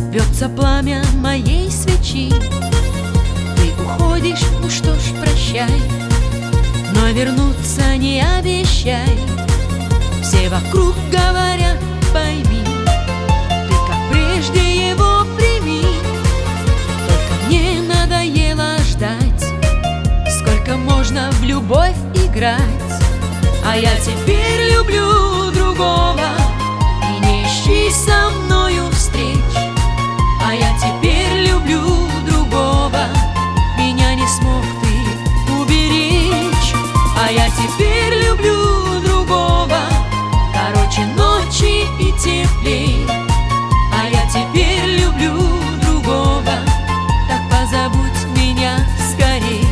Зовется пламя моей свечи. Ты уходишь, ну что ж, прощай, но вернуться не обещай. Все вокруг говорят, пойми, ты как прежде его прими. Только мне надоело ждать, сколько можно в любовь играть. А я теперь люблю другого, и не ищи со мною встреч. А я теперь люблю другого, меня не смог ты уберечь. А я теперь люблю другого, короче ночи и теплей. А я теперь люблю другого, так позабудь меня скорей.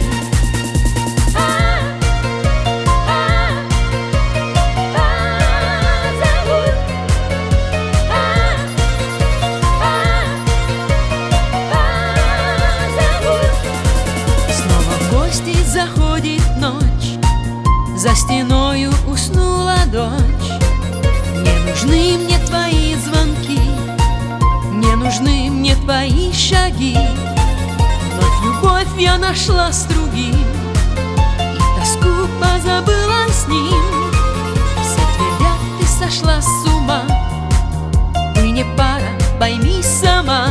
Заходит ночь, за стеною уснула дочь. Не нужны мне твои звонки, не нужны мне твои шаги. Вновь любовь я нашла с другим, и тоску позабыла с ним. Все твердят, ты сошла с ума, мы не пара, пойми сама.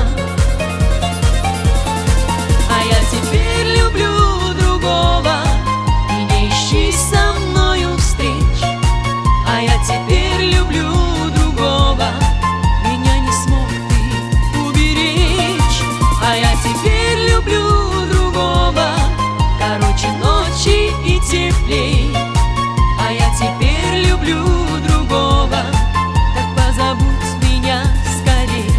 А я теперь люблю другого, и не ищи со мною встреч. А я теперь люблю другого, меня не смог ты уберечь. А я теперь люблю другого, короче ночи и теплей. А я теперь люблю другого, так позабудь меня скорей.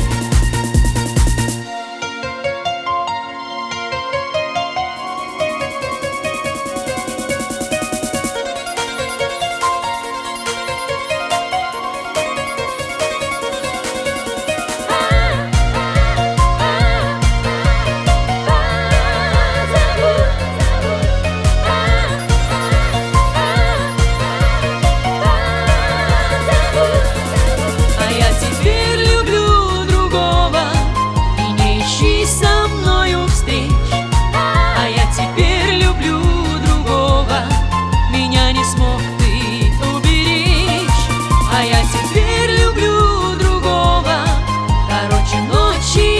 А я теперь люблю другого, короче ночи